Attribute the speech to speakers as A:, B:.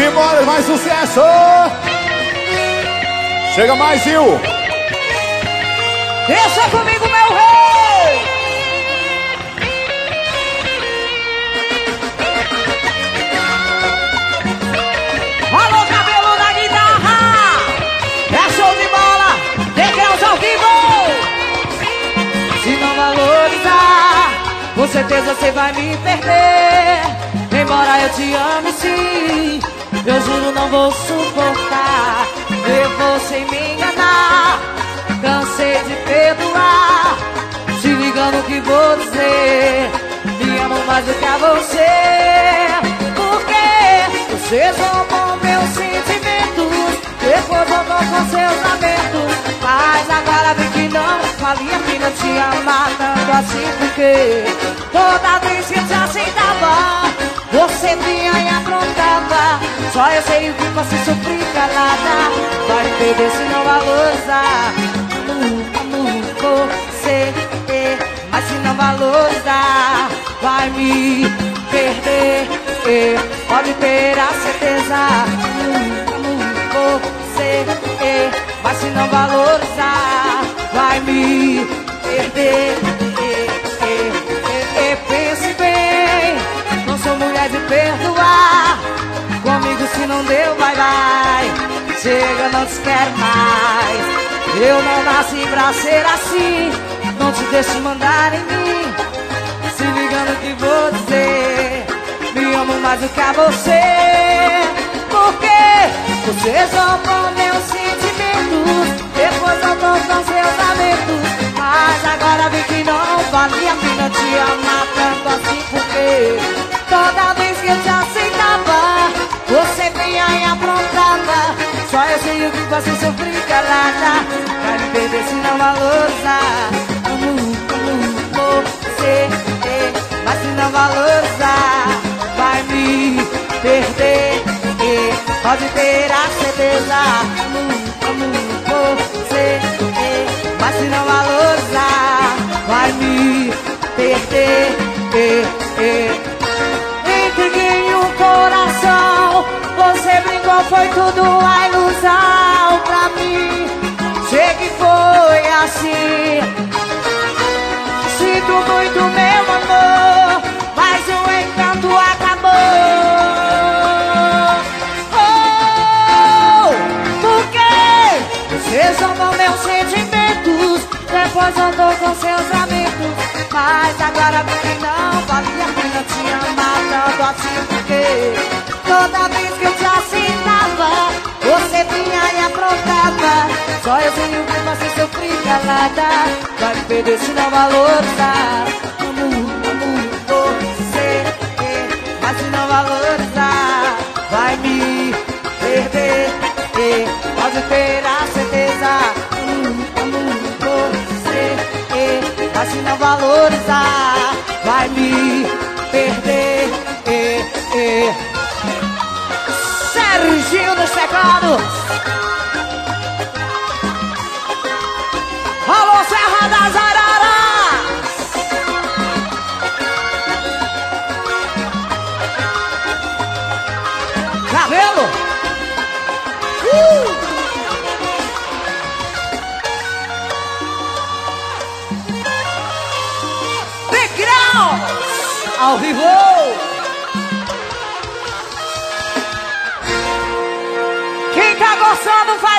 A: Simbora, mais sucesso! Chega mais, Gil!
B: Deixa comigo, meu rei! Alô, cabelo na guitarra! É show de bola! Degraus ao vivo! Se não valorizar, com certeza você vai me perder. Embora eu te ame sim, eu juro não vou suportar ver você me enganar. Cansei de perdoar, se liga no que vou dizer. Me amo mais do que a você, porque você roubou meus sentimentos. Depois voltou com seus lamentos, mas agora vi que não valia a pena te amar tanto assim. Porque toda vez que eu te aceitava, você vinha e aprontava. Só eu sei o que você sofri calada. Vai me perder se não valorizar. Amo você, mas se não valorizar, vai me perder. Pode ter a certeza. Amo você, mas se não valorizar, vai me perder. Pense bem, não sou mulher de perdoar. Comigo se não deu, vai, vai. Chega, não te quero mais. Eu não nasci pra ser assim. Não te deixe mandar em mim. Se liga no que vou dizer. Me amo mais do que a você, porque você roubou meus sentimentos. Depois voltou com seus lamentos, mas agora vi que não valia a pena te amar tanto assim. Porque toda vez que eu te aceitava, você vinha e aprontava. Só eu sei o que você sofre calada. Vai me perder se não valorizar. Amo você, mas se não valorizar, vai me perder. Pode ter a certeza. Amo você, mas se não valorizar, vai me perder. Entreguei um coração, você brincou, foi tudo a ilusão pra mim. Sei que foi assim. Sinto muito, meu amor, mas o encanto acabou. Porque você roubou meus sentimentos. Depois andou com seus amigos, mas agora vi que não valia a pena te amar tanto assim. Porque toda vez que eu te aceitava, você vinha e aprontava. Só eu sei o que você sofri calada. Vai me perder se não valorizar. Amo você, mas se não valorizar, vai me perder. Pode ter a certeza. Amo você, mas se não valorizar, vai me perder. Serginho dos Teclados. Alô, Serra das Araras. Cabelo. Degraus ao vivo. Quem tá gostando, faz